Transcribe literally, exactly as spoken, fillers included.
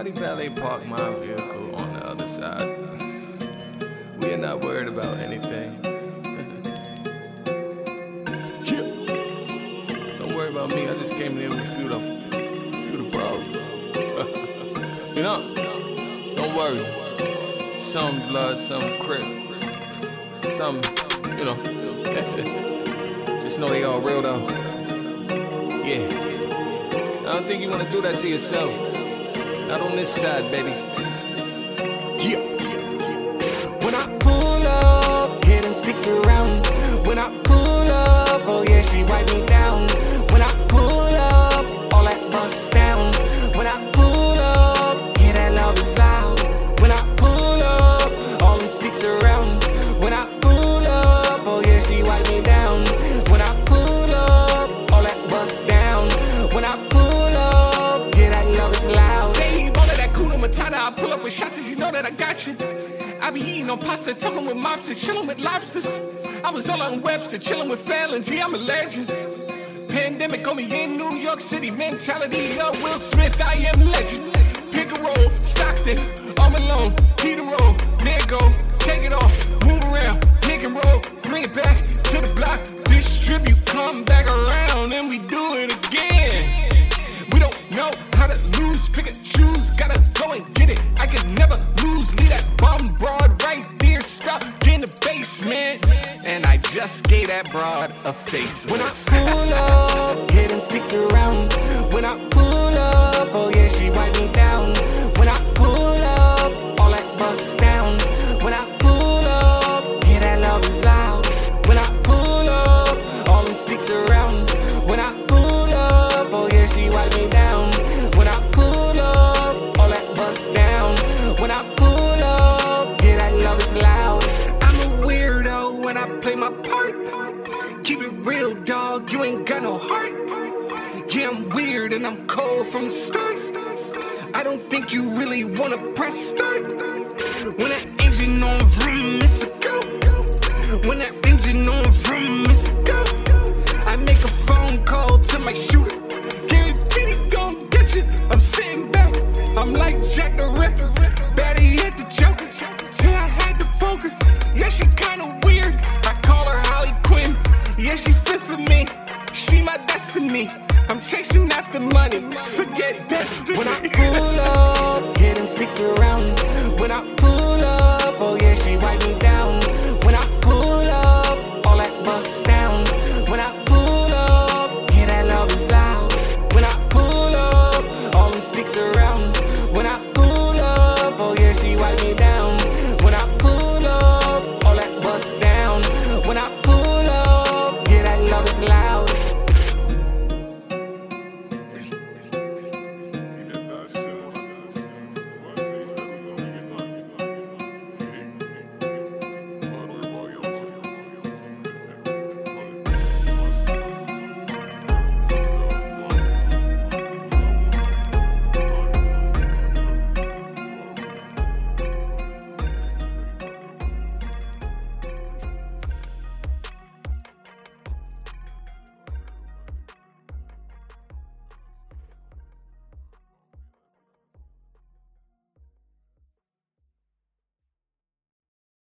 Somebody valet parked my vehicle on the other side. We are not worried about anything. Don't worry about me, I just came here with a few of the, few of the bros. You know, don't worry. Some blood, some crip, some, you know. Just know they all real though. Yeah. I don't think you wanna do that to yourself. Not on this side, baby. Yeah. When I pull up, hit them sticks around. When I pull up, oh yeah, she wipe me down. When I pull up, all that bust down. When I pull up, yeah, that love is loud. When I pull up, all them sticks around. When I pull up, oh yeah, she wipe me down. When I pull up, all that bust down. When I pull up, yeah, that love is loud. Say you wanted that Kuna Matata, I pull up with shots, you know that I got you. I be eating on pasta, talking with mobsters, chilling with lobsters. I was all on Webster, chilling with felons, yeah, I'm a legend. Pandemic on me in New York City, mentality of Will Smith, I am legend. Pick a roll, Stockton, I'm alone, Peter roll, there go, take it off, move around, pick and roll, bring it back to the block, distribute, come back around, and we do it again. We don't know how to lose, pick and choose, gotta go and get it. I could never lose, leave that bum broad right there, stuck in the basement. And I just gave that broad a face. When I pull up, hit them sticks around. When I pull up, oh yeah, she wipe me down. When I pull up, all that bust down. When I pull up, yeah, that love is loud. When I pull up, all them sticks around. When I pull up, oh yeah, she wipe me down. When I pull up, all that bust down. When I pull up, yeah, that love is loud. I'm a weirdo when I play my part. Keep it real, dog, you ain't got no heart. Yeah, I'm weird and I'm cold from the start. I don't think you really wanna press start. When that engine on vroom, it's a go. When that engine on vroom, it's a go. I make a phone call to my shooter. Guaranteed he gon' get you. I'm sitting back, I'm like Jack the Ripper. Baddie hit the Joker. Yeah, I had the poker. Yeah, she kinda weird. I call her Harley Quinn. Yeah, she fit for me. She my destiny. I'm chasing after money. Forget destiny. When I pull up, hit them sticks around. When I pull up, oh yeah, she wipe me down.